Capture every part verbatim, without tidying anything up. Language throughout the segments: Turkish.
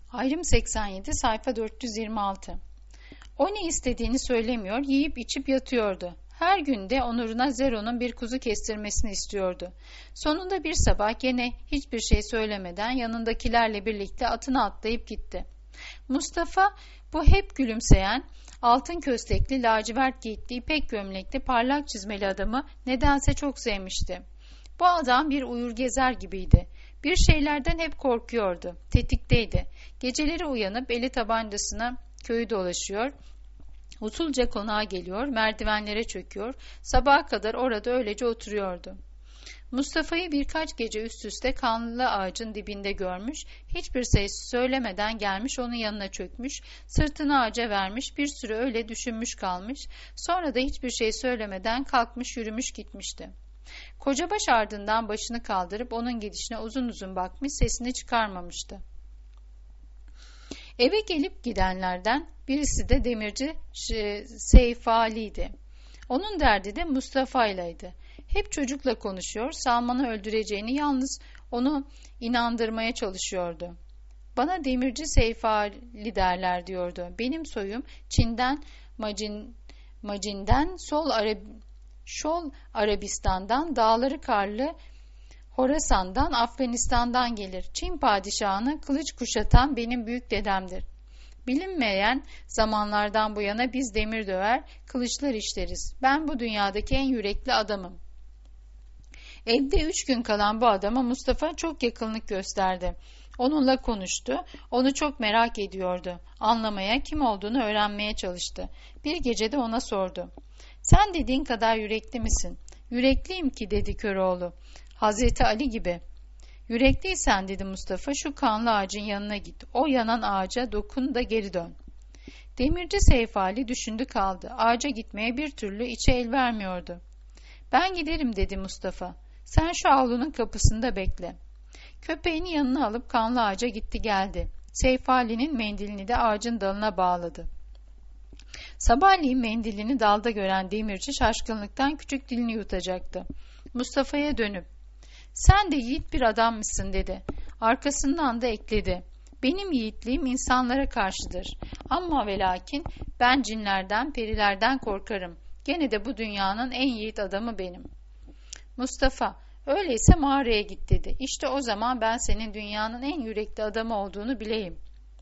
Ayrım seksen yedi, sayfa dört yüz yirmi altı. O ne istediğini söylemiyor, yiyip içip yatıyordu. Her gün de onuruna Zero'nun bir kuzu kestirmesini istiyordu. Sonunda bir sabah gene hiçbir şey söylemeden yanındakilerle birlikte atına atlayıp gitti. Mustafa, bu hep gülümseyen, altın köstekli, lacivert giyikli, ipek gömlekli, parlak çizmeli adamı nedense çok sevmişti. Bu adam bir uyur gezer gibiydi. Bir şeylerden hep korkuyordu. Tetikteydi. Geceleri uyanıp eli tabancasına köyü dolaşıyor, usulca konağa geliyor, merdivenlere çöküyor, sabaha kadar orada öylece oturuyordu. Mustafa'yı birkaç gece üst üste kanlı ağacın dibinde görmüş, hiçbir ses söylemeden gelmiş onun yanına çökmüş, sırtını ağaca vermiş, bir süre öyle düşünmüş kalmış, sonra da hiçbir şey söylemeden kalkmış yürümüş gitmişti. Kocabaş ardından başını kaldırıp onun gidişine uzun uzun bakmış, sesini çıkarmamıştı. Eve gelip gidenlerden birisi de demirci Seyf Ali'ydi. Onun derdi de Mustafa'ylaydı. Hep çocukla konuşuyor, Salman'ı öldüreceğini, yalnız onu inandırmaya çalışıyordu. Bana demirci Seyf Ali derler diyordu. Benim soyum Çin'den, Macin, Macin'den, Sol Arab, Şol Arabistan'dan, dağları karlı Horasan'dan, Afganistan'dan gelir. Çin padişahını kılıç kuşatan benim büyük dedemdir. Bilinmeyen zamanlardan bu yana biz demir döver, kılıçlar işleriz. Ben bu dünyadaki en yürekli adamım. Evde üç gün kalan bu adama Mustafa çok yakınlık gösterdi. Onunla konuştu, onu çok merak ediyordu. Anlamaya, kim olduğunu öğrenmeye çalıştı. Bir gece de ona sordu. Sen dediğin kadar yürekli misin? Yürekliyim ki, dedi Köroğlu. Hazreti Ali gibi. Yürekliysen, dedi Mustafa, şu kanlı ağacın yanına git. O yanan ağaca dokun da geri dön. Demirci Seyf Ali düşündü kaldı. Ağaca gitmeye bir türlü içe el vermiyordu. Ben giderim, dedi Mustafa. Sen şu avlunun kapısında bekle. Köpeğini yanına alıp kanlı ağaca gitti geldi. Seyf Ali'nin mendilini de ağacın dalına bağladı. Sabahleyin mendilini dalda gören demirci şaşkınlıktan küçük dilini yutacaktı. Mustafa'ya dönüp, sen de yiğit bir adammışsın, dedi. Arkasından da ekledi. Benim yiğitliğim insanlara karşıdır. Ama ve lakin ben cinlerden, perilerden korkarım. Gene de bu dünyanın en yiğit adamı benim. Mustafa, öyleyse mağaraya git, dedi. İşte o zaman ben senin dünyanın en yürekli adamı olduğunu bileyim.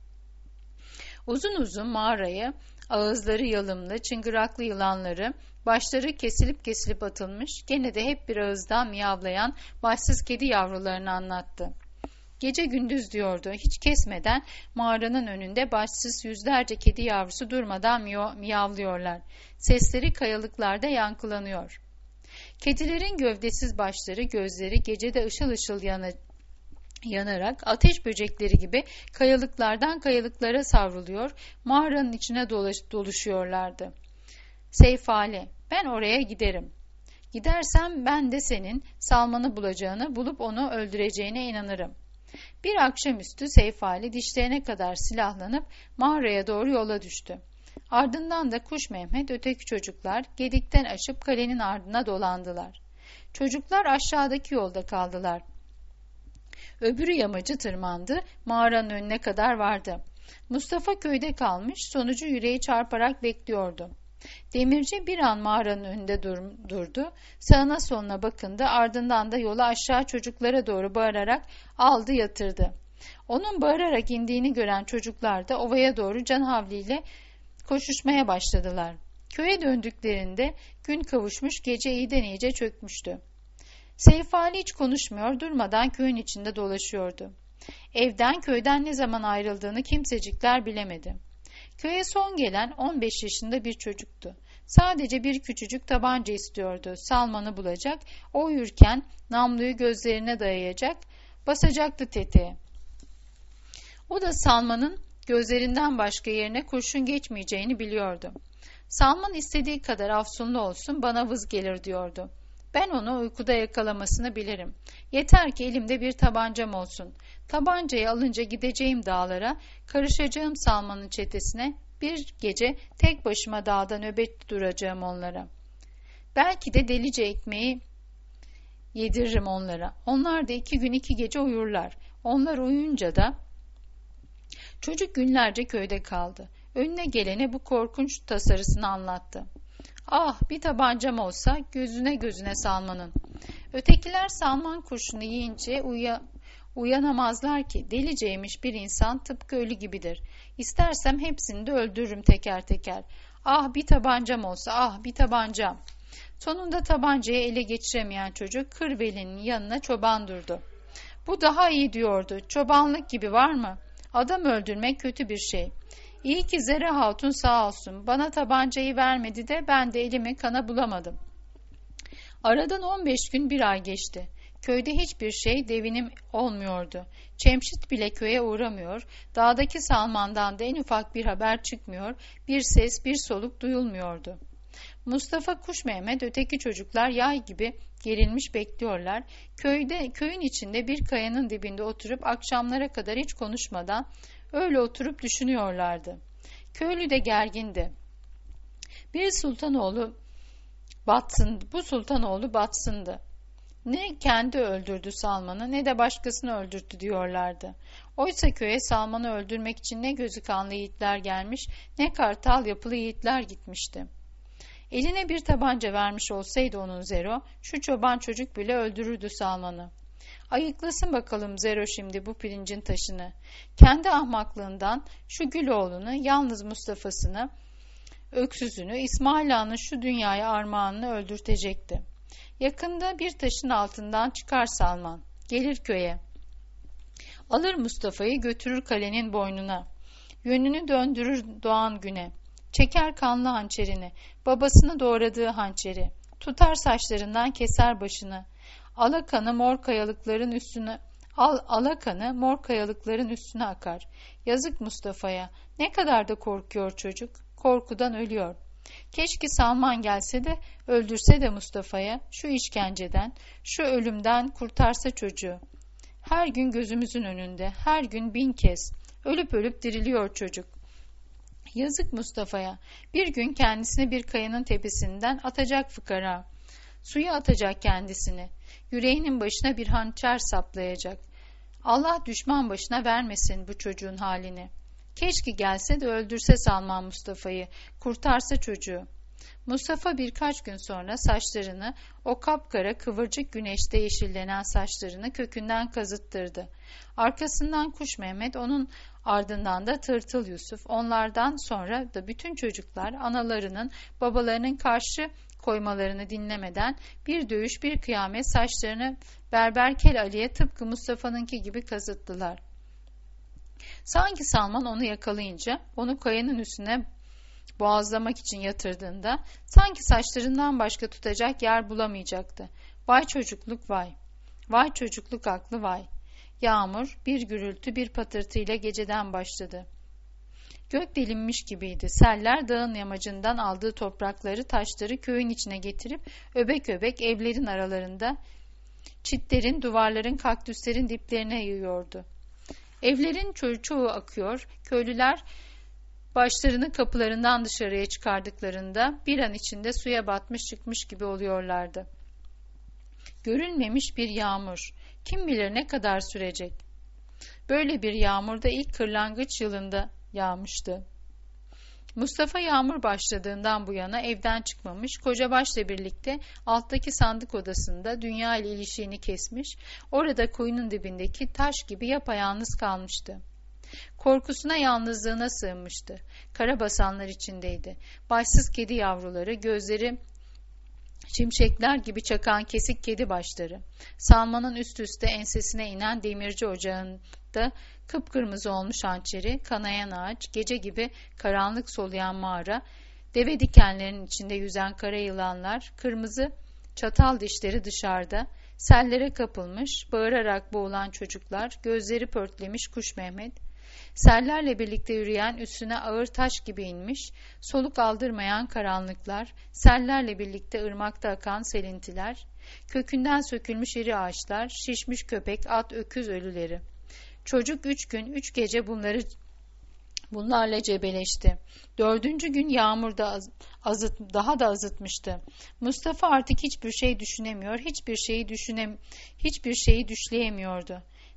Uzun uzun mağarayı, ağızları yalımlı, çıngıraklı yılanları, başları kesilip kesilip atılmış, gene de hep bir ağızdan miyavlayan başsız kedi yavrularını anlattı. Gece gündüz diyordu, hiç kesmeden mağaranın önünde başsız yüzlerce kedi yavrusu durmadan miyavlıyorlar. Sesleri kayalıklarda yankılanıyor. Kedilerin gövdesiz başları, gözleri gecede ışıl ışıl yana, yanarak ateş böcekleri gibi kayalıklardan kayalıklara savruluyor, mağaranın içine dolaş, doluşuyorlardı. Seyf Ali, ben oraya giderim. Gidersem ben de senin Salman'ı bulacağını, bulup onu öldüreceğine inanırım. Bir akşamüstü Seyf Ali dişlerine kadar silahlanıp mağaraya doğru yola düştü. Ardından da Kuş Mehmet, öteki çocuklar gedikten aşıp kalenin ardına dolandılar. Çocuklar aşağıdaki yolda kaldılar. Öbürü yamacı tırmandı, mağaranın önüne kadar vardı. Mustafa köyde kalmış, sonucu yüreği çarparak bekliyordu. Demirci bir an mağaranın önünde dur- durdu, sağına soluna bakındı, ardından da yola aşağı çocuklara doğru bağırarak aldı yatırdı. Onun bağırarak indiğini gören çocuklar da ovaya doğru canhavliyle koşuşmaya başladılar. Köye döndüklerinde gün kavuşmuş, gece iyiden iyice çökmüştü. Seyf Ali hiç konuşmuyor, durmadan köyün içinde dolaşıyordu. Evden, köyden ne zaman ayrıldığını kimsecikler bilemedi. Köye son gelen on beş yaşında bir çocuktu. Sadece bir küçücük tabanca istiyordu. Salman'ı bulacak, o uyurken namluyu gözlerine dayayacak, basacaktı tetiğe. O da Salman'ın gözlerinden başka yerine kurşun geçmeyeceğini biliyordu. Salman istediği kadar afsunlu olsun, bana vız gelir diyordu. Ben onu uykuda yakalamasını bilirim. Yeter ki elimde bir tabancam olsun. Tabancayı alınca gideceğim dağlara, karışacağım Salman'ın çetesine, bir gece tek başıma dağda nöbet duracağım onlara. Belki de delice ekmeği yediririm onlara. Onlar da iki gün iki gece uyurlar. Onlar uyuyunca da Çocuk günlerce köyde kaldı. Önüne gelene bu korkunç tasarısını anlattı. Ah, bir tabancam olsa gözüne gözüne Salman'ın. Ötekiler Salman kurşunu yiyince uya, uyanamazlar ki. Deliceymiş bir insan tıpkı ölü gibidir. İstersem hepsini de öldürürüm teker teker. Ah, bir tabancam olsa, ah bir tabancam. Sonunda tabancayı ele geçiremeyen çocuk Kırbeli'nin yanına çoban durdu. Bu daha iyi diyordu. Çobanlık gibi var mı? Adam öldürmek kötü bir şey. İyi ki Zera Hatun sağ olsun. Bana tabancayı vermedi de ben de elimi kana bulamadım. Aradan on beş gün bir ay geçti. Köyde hiçbir şey devinim olmuyordu. Cemşit bile köye uğramıyor. Dağdaki Salman'dan da en ufak bir haber çıkmıyor. Bir ses, bir soluk duyulmuyordu. Mustafa, Kuş Mehmet, öteki çocuklar yay gibi gerilmiş bekliyorlar. Köyde, köyün içinde bir kayanın dibinde oturup akşamlara kadar hiç konuşmadan öyle oturup düşünüyorlardı. Köylü de gergindi. Bir sultanoğlu batsın, bu sultanoğlu batsındı. Ne kendi öldürdü Salman'ı ne de başkasını öldürttü diyorlardı. Oysa köye Salman'ı öldürmek için ne gözü kanlı yiğitler gelmiş, ne kartal yapılı yiğitler gitmişti. Eline bir tabanca vermiş olsaydı onun Zero, şu çoban çocuk bile öldürürdü Salman'ı. Ayıklasın bakalım Zero şimdi bu pirincin taşını. Kendi ahmaklığından şu Güloğlu'nu, yalnız Mustafa'sını, öksüzünü, İsmail Ağa'nın şu dünyaya armağanını öldürtecekti. Yakında bir taşın altından çıkar Salman. Gelir köye. Alır Mustafa'yı götürür kalenin boynuna. Yönünü döndürür doğan güne. Çeker kanlı hançerini. Babasını doğradığı hançeri. Tutar saçlarından keser başını. Alakanı mor kayalıkların üstüne al alakanı mor kayalıkların üstüne akar. Yazık Mustafa'ya. Ne kadar da korkuyor çocuk. Korkudan ölüyor. Keşke Salman gelse de öldürse de Mustafa'ya şu işkenceden, şu ölümden kurtarsa çocuğu. Her gün gözümüzün önünde, her gün bin kez ölüp ölüp diriliyor çocuk. Yazık Mustafa'ya. Bir gün kendisini bir kayanın tepesinden atacak fıkara. Suya atacak kendisini. Yüreğinin başına bir hançer saplayacak. Allah düşman başına vermesin bu çocuğun halini. Keşke gelse de öldürse Salman Mustafa'yı, kurtarsa çocuğu. Mustafa birkaç gün sonra saçlarını, o kapkara kıvırcık güneşte yeşillenen saçlarını kökünden kazıttırdı. Arkasından Kuş Mehmet, onun ardından da Tırtıl Yusuf, onlardan sonra da bütün çocuklar analarının, babalarının karşı koymalarını dinlemeden bir dövüş bir kıyamet saçlarını Berberkel Ali'ye tıpkı Mustafa'nınki gibi kazıttılar. Sanki Salman onu yakalayınca onu kayanın üstüne boğazlamak için yatırdığında sanki saçlarından başka tutacak yer bulamayacaktı. Vay çocukluk vay. Vay çocukluk aklı vay. Yağmur bir gürültü bir patırtıyla geceden başladı. Gök delinmiş gibiydi. Seller dağın yamacından aldığı toprakları, taşları köyün içine getirip öbek öbek evlerin aralarında çitlerin, duvarların, kaktüslerin diplerine yığıyordu. Evlerin ço- çoğu akıyor. Köylüler başlarını kapılarından dışarıya çıkardıklarında bir an içinde suya batmış çıkmış gibi oluyorlardı. Görülmemiş bir yağmur. Kim bilir ne kadar sürecek. Böyle bir yağmur da ilk kırlangıç yılında yağmıştı. Mustafa yağmur başladığından bu yana evden çıkmamış, kocabaşla birlikte alttaki sandık odasında dünya ile ilişiğini kesmiş, orada kuyunun dibindeki taş gibi yapayalnız kalmıştı. Korkusuna, yalnızlığına sığınmıştı. Karabasanlar içindeydi. Başsız kedi yavruları, gözleri şimşekler gibi çakan kesik kedi başları. Salman'ın üst üste ensesine inen demirci ocağında kıpkırmızı olmuş hançeri, kanayan ağaç, gece gibi karanlık soluyan mağara, deve dikenlerinin içinde yüzen kara yılanlar, kırmızı çatal dişleri dışarıda, sellere kapılmış, bağırarak boğulan çocuklar, gözleri pörtlemiş Kuş Mehmet, sellerle birlikte yürüyen üstüne ağır taş gibi inmiş, soluk aldırmayan karanlıklar, sellerle birlikte ırmakta akan selintiler, kökünden sökülmüş iri ağaçlar, şişmiş köpek, at, öküz ölüleri. Çocuk üç gün, üç gece bunları bunlarla cebeleşti. Dördüncü gün yağmur da az, azıt, daha da azıtmıştı. Mustafa artık hiçbir şey düşünemiyor, hiçbir şeyi düşünem, hiçbir şeyi düşleyemiyordu.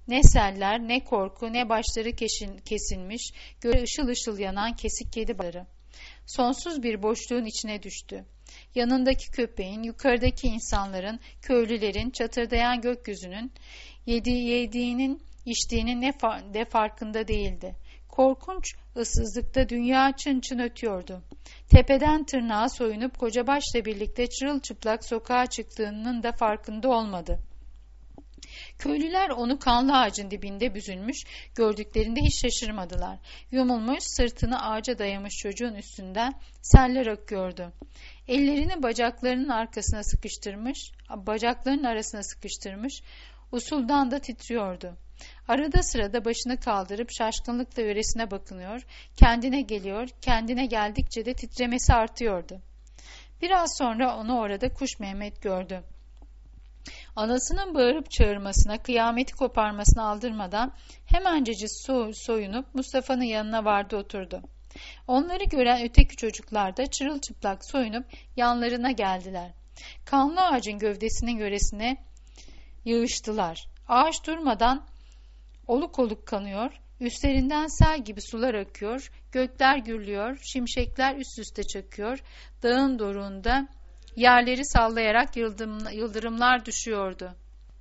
Ne seller, ne korku, ne başları kesin, kesilmiş, göğe ışıl ışıl yanan kesik kedi baları. Sonsuz bir boşluğun içine düştü. Yanındaki köpeğin, yukarıdaki insanların, köylülerin, çatırdayan gökyüzünün, yediği, yediğinin, içtiğinin ne fa- de farkında değildi. Korkunç ıssızlıkta dünya çın çın ötüyordu. Tepeden tırnağa soyunup kocabaşla birlikte çırılçıplak sokağa çıktığının da farkında olmadı. Köylüler onu kanlı ağacın dibinde büzülmüş, gördüklerinde hiç şaşırmadılar. Yumulmuş, sırtını ağaca dayamış çocuğun üstünden seller akıyordu. Ellerini bacaklarının arkasına sıkıştırmış, bacaklarının arasına sıkıştırmış, usuldan da titriyordu. Arada sırada başını kaldırıp şaşkınlıkla yöresine bakınıyor, kendine geliyor, kendine geldikçe de titremesi artıyordu. Biraz sonra onu orada Kuş Mehmet gördü. Anasının bağırıp çağırmasına, kıyameti koparmasına aldırmadan hemencecik soyunup Mustafa'nın yanına vardı oturdu. Onları gören öteki çocuklar da çırılçıplak soyunup yanlarına geldiler. Kanlı ağacın gövdesinin yöresine yığıştılar. Ağaç durmadan oluk oluk kanıyor, üstlerinden sel gibi sular akıyor, gökler gürlüyor, şimşekler üst üste çakıyor, dağın doruğunda yerleri sallayarak yıldırımlar düşüyordu.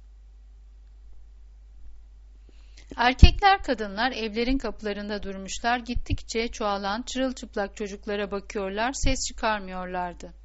Erkekler, kadınlar evlerin kapılarında durmuşlar, gittikçe çoğalan çırılçıplak çocuklara bakıyorlar, ses çıkarmıyorlardı.